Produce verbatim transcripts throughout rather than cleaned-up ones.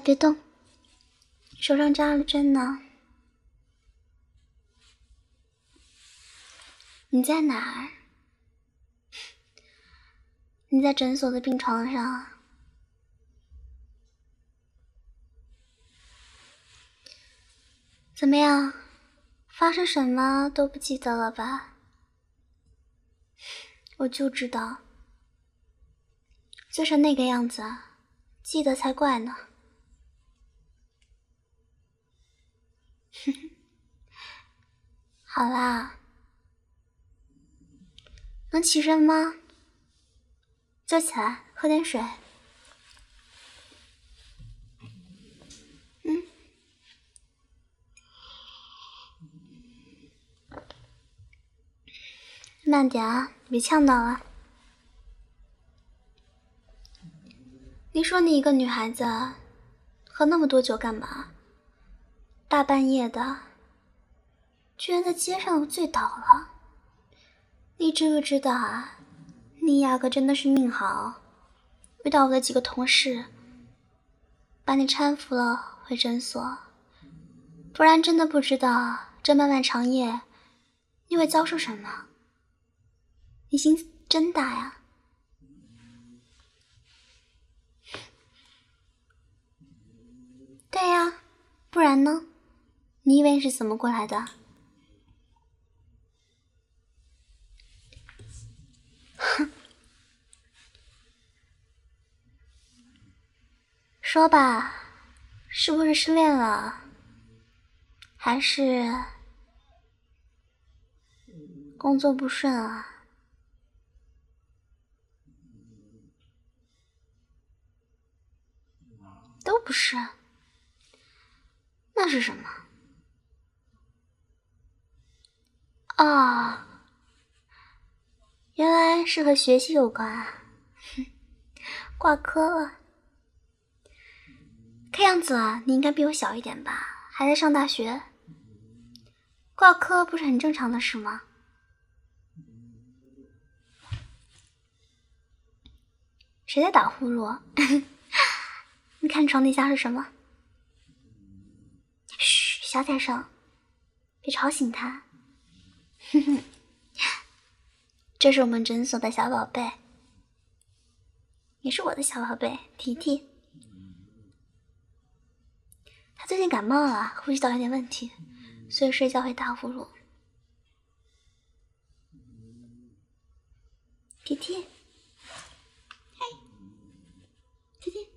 别动，手上扎了针呢。你在哪儿？你在诊所的病床上。怎么样？发生什么都不记得了吧？我就知道，醉成那个样子，记得才怪呢。好啦，能起身吗？坐起来，喝点水。嗯。慢点啊，别呛到了。你说你一个女孩子，喝那么多酒干嘛？大半夜的，居然在街上醉倒了。你知不知道啊？你呀可真的是命好，遇到我的几个同事，把你搀扶了回诊所，不然真的不知道这漫漫长夜你会遭受什么。你心真大呀。对呀，不然呢？你以为是怎么过来的？哼，说吧，是不是失恋了？还是工作不顺啊？都不是。那是什么？哦，原来是和学习有关啊。挂科了。看样子啊，你应该比我小一点吧，还在上大学。挂科不是很正常的事吗？谁在打呼噜？你看床底下是什么？嘘，小点声，别吵醒他。哼哼，这是我们诊所的小宝贝，也是我的小宝贝提提。他最近感冒了，呼吸道有点问题，所以睡觉会打呼噜。提提，嘿，提提，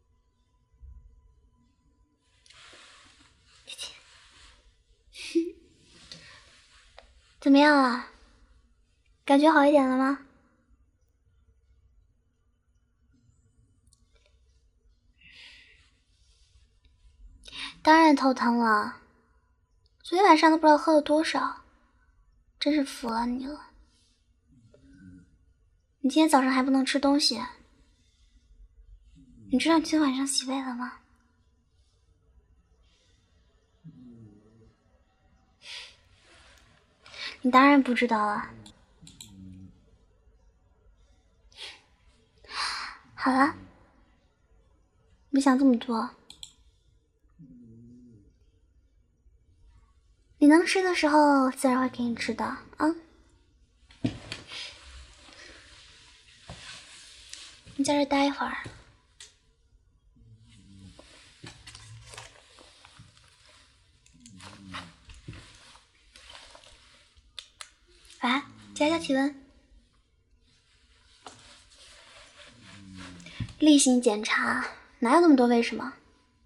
提提，怎么样啊？感觉好一点了吗？当然头疼了，昨天晚上都不知道喝了多少，真是服了你了。你今天早上还不能吃东西，你知道你今天晚上洗胃了吗？你当然不知道了。好了，别想这么多。你能吃的时候，自然会给你吃的啊。你在这待一会儿。来，加加体温。例行检查，哪有那么多为什么？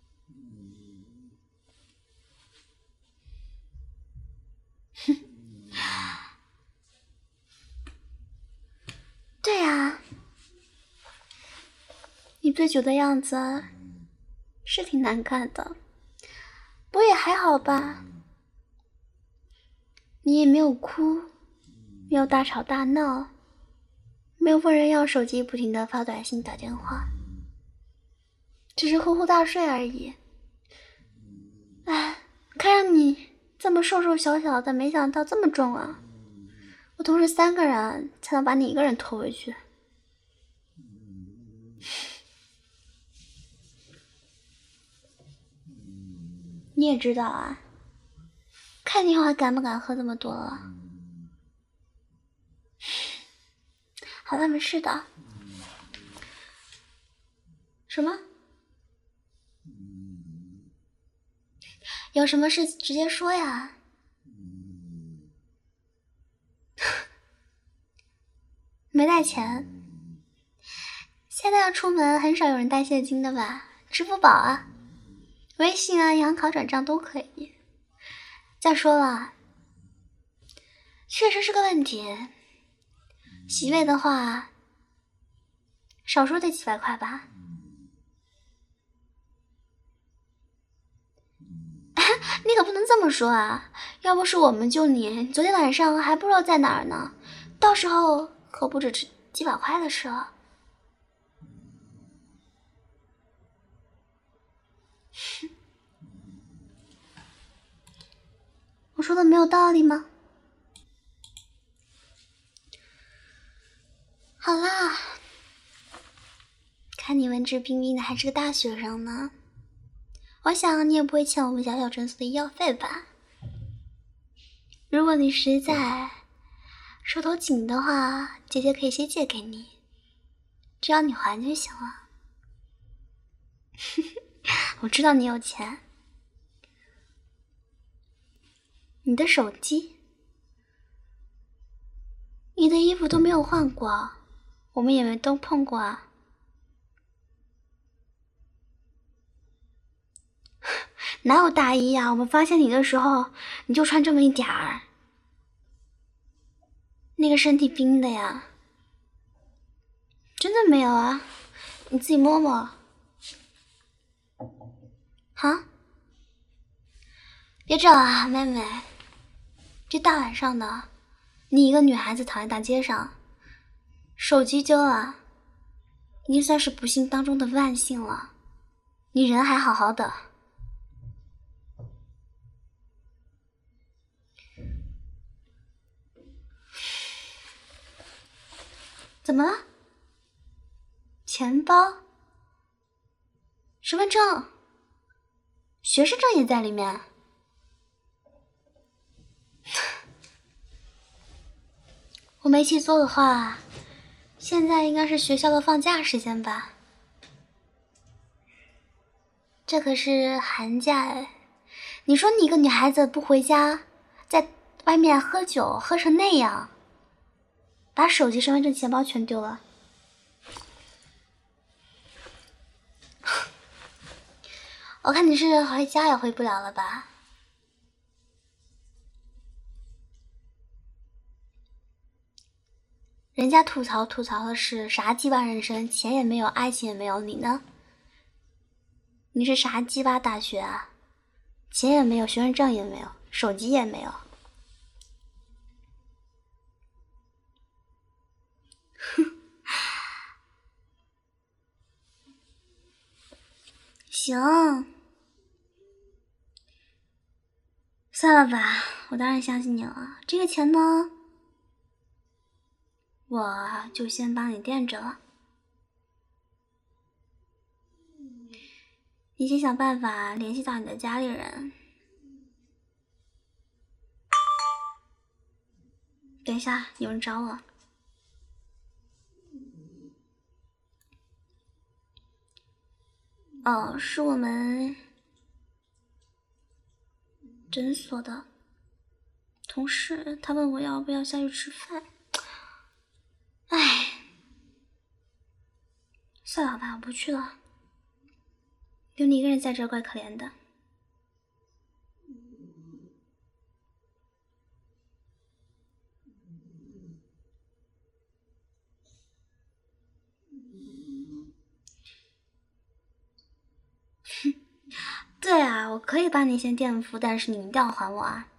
对啊，你醉酒的样子是挺难看的，不过也还好吧。你也没有哭，没有大吵大闹，没有问人要手机，不停的发短信打电话，只是呼呼大睡而已。哎，看着你这么瘦瘦小小的，没想到这么重啊！我同时三个人才能把你一个人拖回去。 你也知道啊，看你还敢不敢喝这么多了。好了，没事的。什么？有什么事直接说呀。没带钱，现在要出门很少有人带现金的吧？支付宝啊，微信啊，银行卡转账都可以。再说了，确实是个问题。洗胃的话，少说得几百块吧。你可不能这么说啊！要不是我们救你，昨天晚上还不知道在哪儿呢，到时候可不止几百块的事了。我说的没有道理吗？好啦，看你文质彬彬的，还是个大学生呢。我想你也不会欠我们小小诊所的医药费吧？如果你实在手头紧的话，姐姐可以先借给你，只要你还就行了。我知道你有钱。你的手机，你的衣服都没有换过，我们也没都碰过啊。哪有大衣呀？我们发现你的时候，你就穿这么一点儿。那个身体冰的呀。真的没有啊，你自己摸摸。哈？别找啊，妹妹。这大晚上的，你一个女孩子躺在大街上，手机丢了，已经算是不幸当中的万幸了。你人还好好的。怎么了？钱包、身份证、学生证也在里面。我没记错的话，现在应该是学校的放假时间吧？这可是寒假哎！你说你一个女孩子不回家，在外面喝酒喝成那样，把手机、身份证、钱包全丢了。我看你是回家也回不了了吧？人家吐槽吐槽的是啥鸡巴人生，钱也没有，爱情也没有，你呢？你是啥鸡巴大学啊？钱也没有，学生证也没有，手机也没有。行，算了吧，我当然相信你了。这个钱呢，我就先帮你垫着了。你先想办法联系到你的家里人。等一下，有人找我。哦，是我们诊所的同事，他问我要不要下去吃饭。唉，算了吧，我不去了。有你一个人在这儿怪可怜的。对啊，我可以帮你先垫付，但是你一定要还我啊。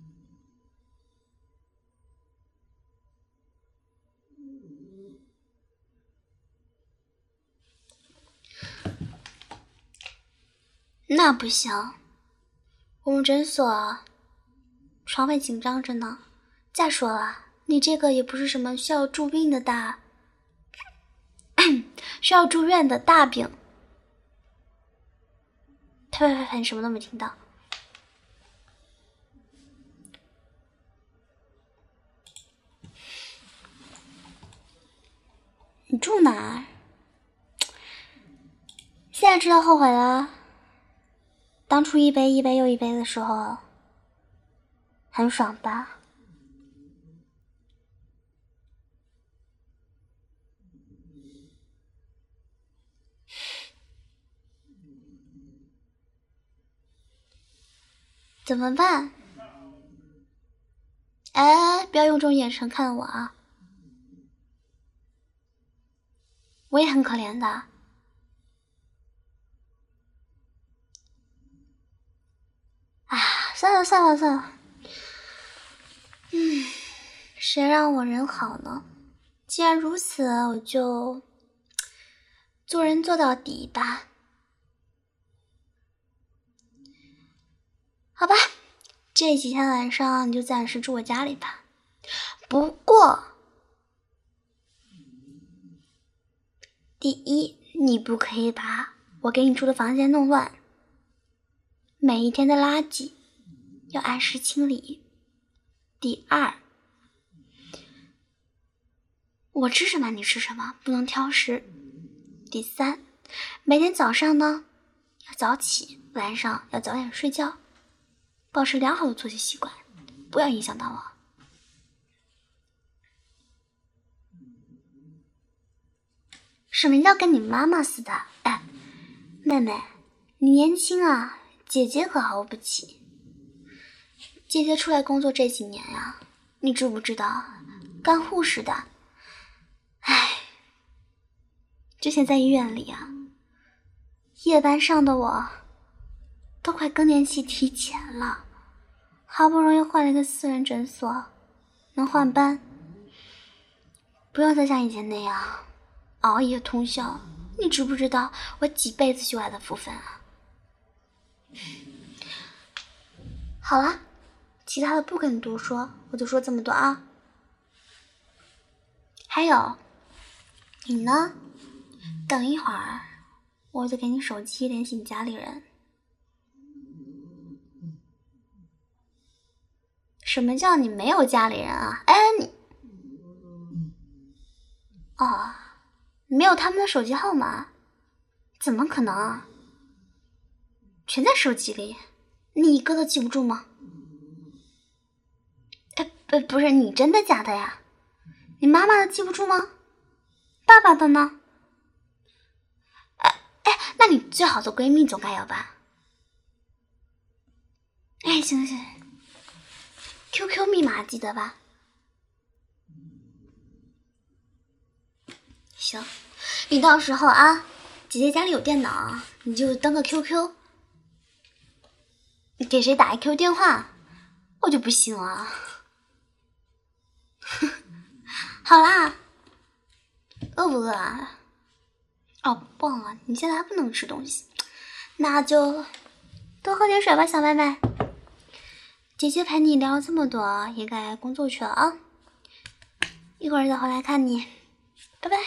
那不行，我们诊所床位紧张着呢。再说了，你这个也不是什么需要住病的大需要住院的大病。呸呸呸！你什么都没听到。 知道后悔了？当初一杯一杯又一杯的时候，很爽吧？怎么办？哎，不要用这种眼神看我啊！我也很可怜的。啊，算了算了算了。嗯，谁让我人好呢？既然如此，我就做人做到底吧。好吧，这几天晚上你就暂时住我家里吧。不过，第一，你不可以把我给你住的房间弄乱，每一天的垃圾要按时清理。第二，我吃什么你吃什么，不能挑食。第三，每天早上呢要早起，晚上要早点睡觉，保持良好的作息习惯，不要影响到我。什么叫跟你妈妈似的？哎，妹妹，你年轻啊，姐姐可毫不起。姐姐出来工作这几年呀、啊，你知不知道，干护士的，哎，之前在医院里啊，夜班上的我都快更年期提前了，好不容易换了一个私人诊所，能换班，不用再像以前那样熬夜通宵。你知不知道我几辈子修来的福分啊？好了，其他的不跟你多说，我就说这么多啊。还有，你呢？等一会儿，我就给你手机联系你家里人。什么叫你没有家里人啊？哎，你，哦，没有他们的手机号码？怎么可能啊？全在手机里，你一个都记不住吗？哎，不，不是你真的假的呀？你妈妈的记不住吗？爸爸的呢？哎哎，那你最好的闺蜜总该有吧？哎，行行 ，Q Q 密码记得吧？行，你到时候啊，姐姐家里有电脑，你就登个 Q Q， 你给谁打一 Q Q 电话，我就不信了。好啦，饿不饿啊？哦，忘了，你现在还不能吃东西，那就多喝点水吧，小妹妹。姐姐陪你聊这么多，也该工作去了啊。一会儿再回来看你，拜拜。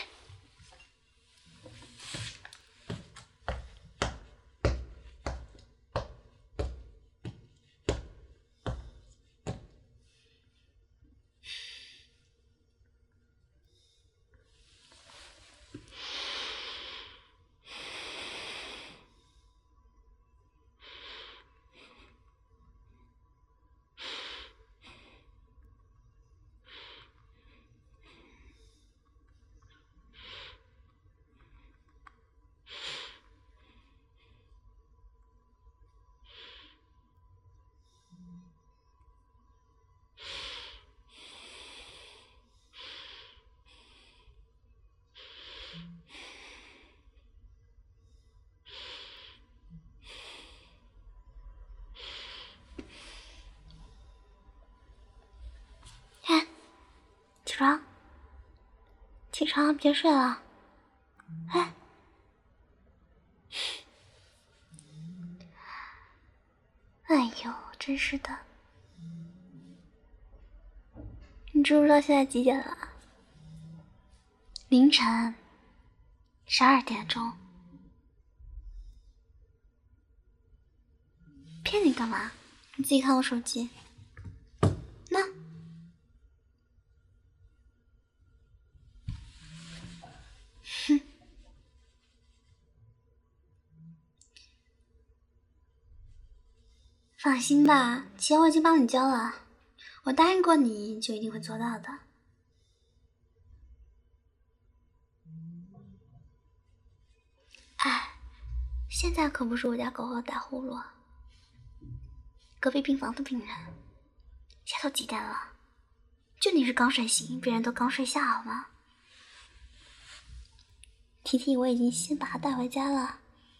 看，起床，起床，别睡了。哎，哎呦，真是的。你知不知道现在几点了？凌晨十二点钟。骗你干嘛？你自己看我手机。那，哼， 放心吧，钱我已经帮你交了，我答应过你就一定会做到的。哎，现在可不是我家狗狗打呼噜，隔壁病房的病人。现在都几点了？就你是刚睡醒，别人都刚睡下，好吗？提提，我已经先把它带回家了。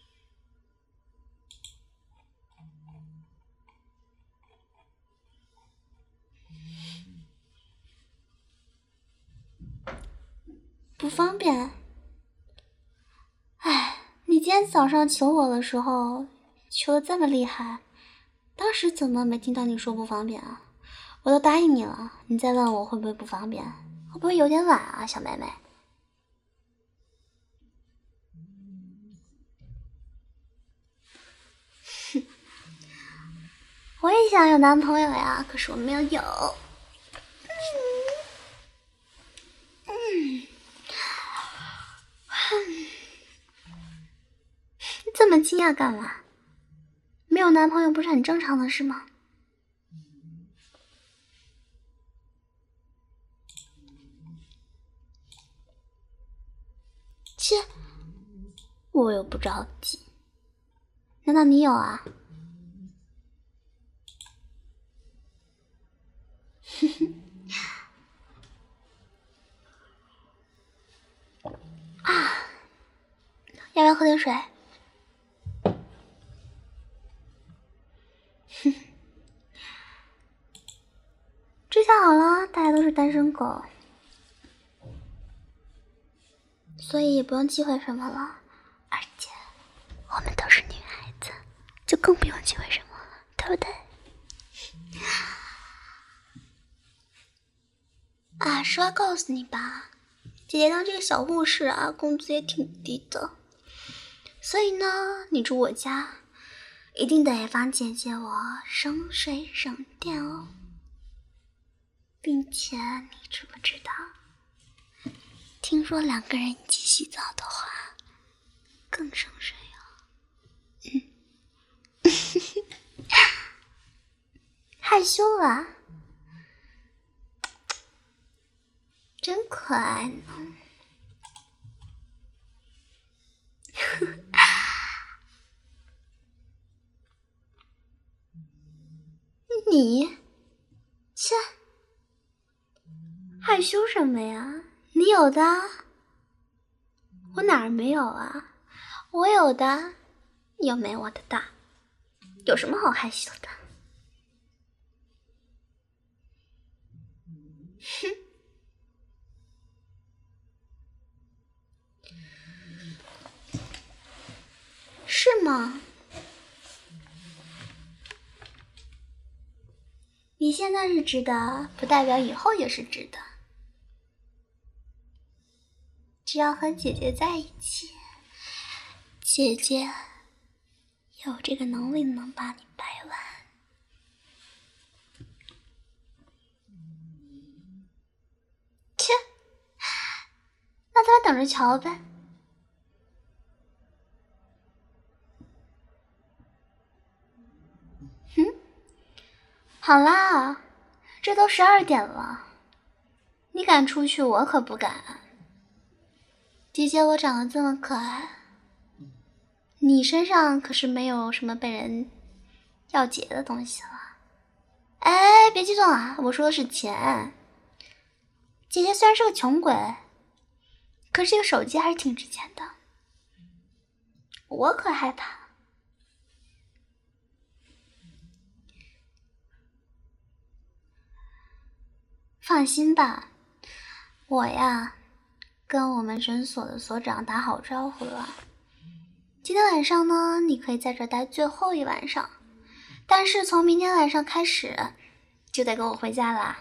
不方便。哎，你今天早上求我的时候，求的这么厉害，当时怎么没听到你说不方便啊？我都答应你了，你再问我会不会不方便，会不会有点懒啊，小妹妹？哼，我也想有男朋友呀，可是我没有有。嗯，嗯，你这么惊讶干嘛？没有男朋友不是很正常的事吗？切，我又不着急。难道你有啊？哼哼。啊，要不要喝点水？哼，这下好了，大家都是单身狗，所以也不用忌讳什么了。而且我们都是女孩子，就更不用忌讳什么了，对不对？啊，实话告诉你吧，姐姐当这个小护士啊，工资也挺低的，所以呢，你住我家，一定得帮姐姐我省水省电哦。并且你知不知道，听说两个人一起洗澡的话，更省水哦。嗯，害羞了。真可爱呢！你，切，害羞什么呀？你有的，我哪儿没有啊？我有的，又没我的大，有什么好害羞的？哼。是吗？你现在是直的，不代表以后也是直的。只要和姐姐在一起，姐姐有这个能力能把你掰弯。切，那咱等着瞧呗。哼，好啦，这都十二点了，你敢出去，我可不敢。姐姐，我长得这么可爱，你身上可是没有什么被人要劫的东西了。哎，别激动啊，我说的是钱。姐姐虽然是个穷鬼，可是这个手机还是挺值钱的。我可害怕。放心吧，我呀，跟我们诊所的所长打好招呼了。今天晚上呢，你可以在这待最后一晚上，但是从明天晚上开始，就得跟我回家啦。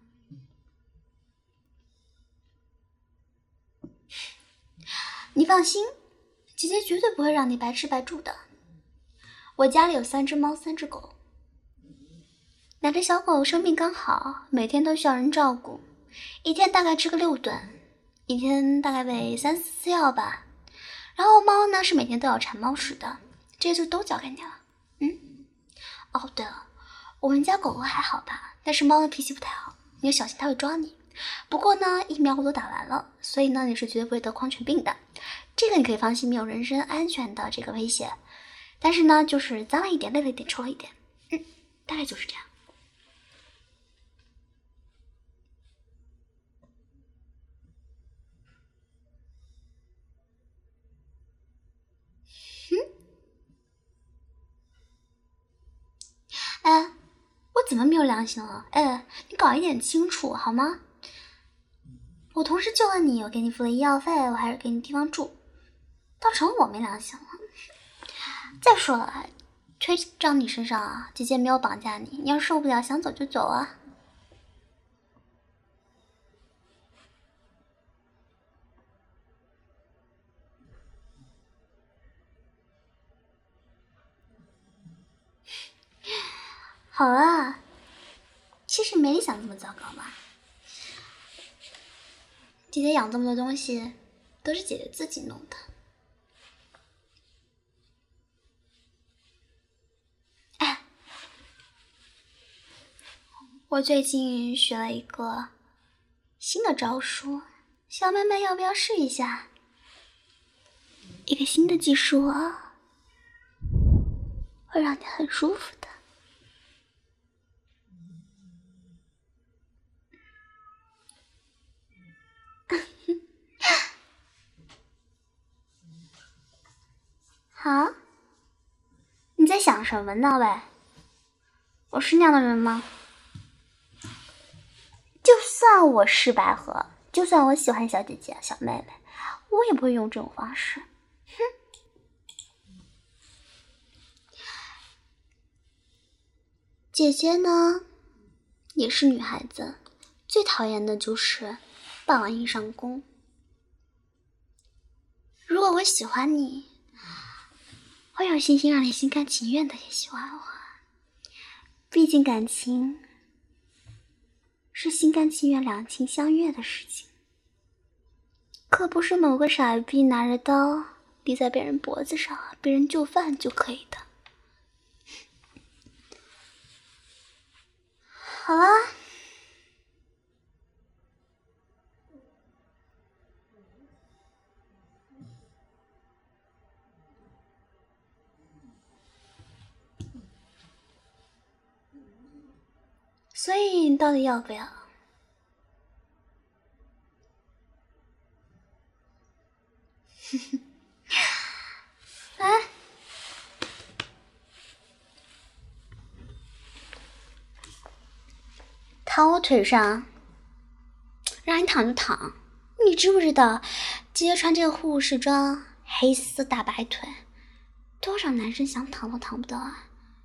你放心，姐姐绝对不会让你白吃白住的。我家里有三只猫，三只狗，两只小狗生病刚好，每天都需要人照顾，一天大概吃个六顿，一天大概喂三四次药吧。然后猫呢是每天都要铲猫屎的，这些就都交给你了。嗯，哦对了， 我们家狗狗还好吧，但是猫的脾气不太好，你要小心它会抓你。不过呢，疫苗我都打完了，所以呢，你是绝对不会得狂犬病的。这个你可以放心，没有人身安全的这个威胁。但是呢，就是脏了一点，累了一点，臭了一点，嗯，大概就是这样。哎，我怎么没有良心了？哎，你搞一点清楚好吗？我同时救了你，我给你付了医药费，我还是给你地方住，倒成我没良心了。再说了，推到你身上啊，姐姐没有绑架你，你要受不了想走就走啊。好啊，其实没你想这么糟糕吧？姐姐养这么多东西，都是姐姐自己弄的。哎，我最近学了一个新的招数，小妹妹要不要试一下？一个新的技术啊，会让你很舒服的。啊？你在想什么呢？喂，我是那样的人吗？就算我是百合，就算我喜欢小姐姐、小妹妹，我也不会用这种方式。哼！姐姐呢，也是女孩子，最讨厌的就是霸王硬上弓。如果我喜欢你，我有信心让你心甘情愿的也喜欢我。毕竟感情是心甘情愿、两情相悦的事情，可不是某个傻逼拿着刀抵在别人脖子上，别人就范就可以的。好啦，所以你到底要不要？来，躺我腿上，让你躺就躺。你知不知道，姐姐穿这个护士装，黑丝大白腿，多少男生想躺都躺不到啊！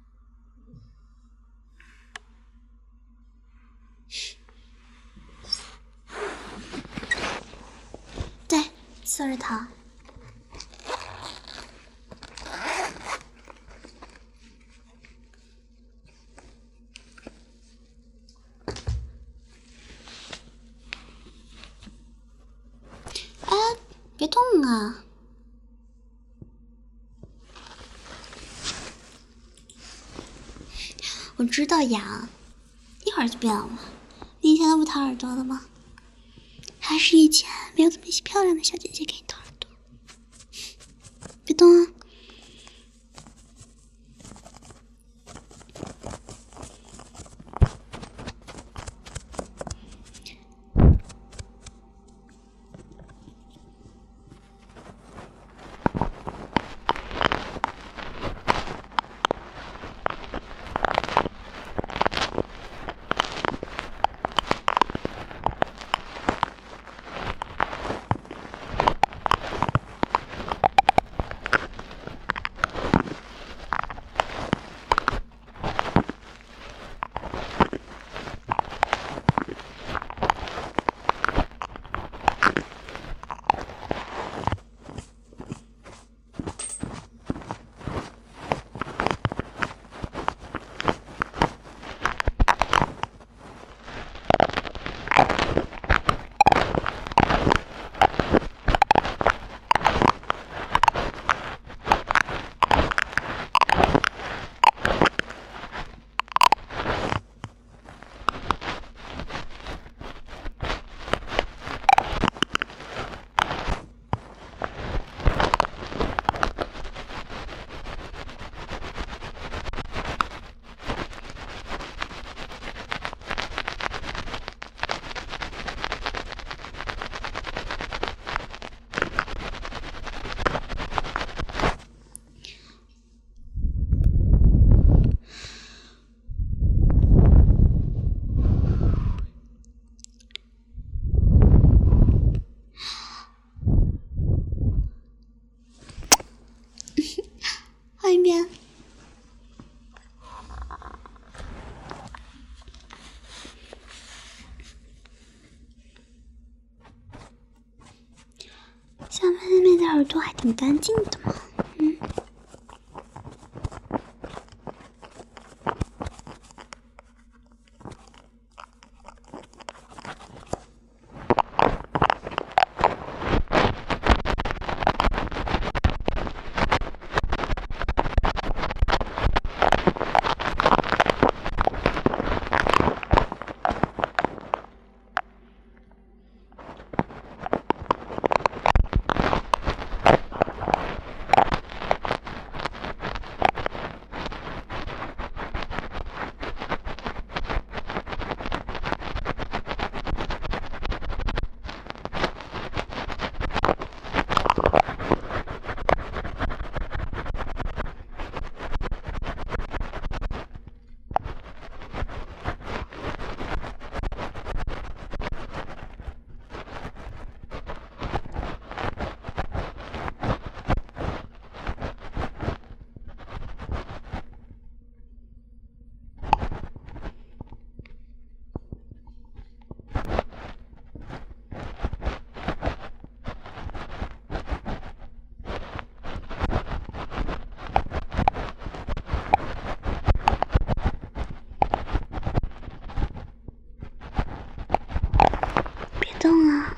对，侧着躺。哎，别动啊！我知道痒，一会儿就变了。你以前都不掏耳朵的吗？还是以前没有这么漂亮的小姐姐给你掏耳朵？别动啊！ 都还挺干净的嘛。嗯。别动啊！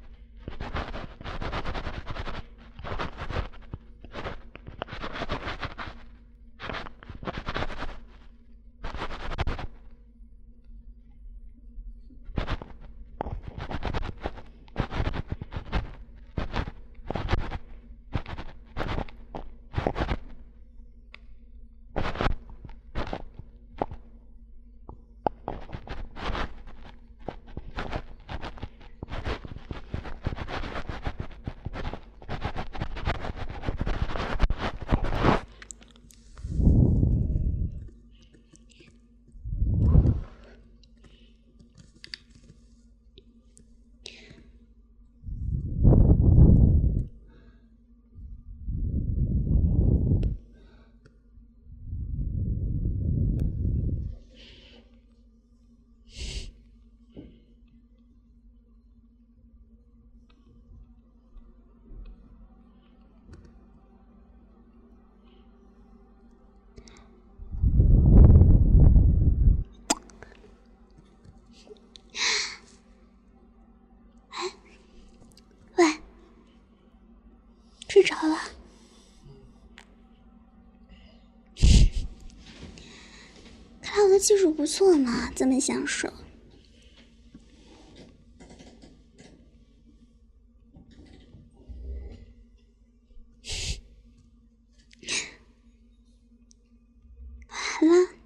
睡着了，看来我的技术不错嘛，这么享受。好了。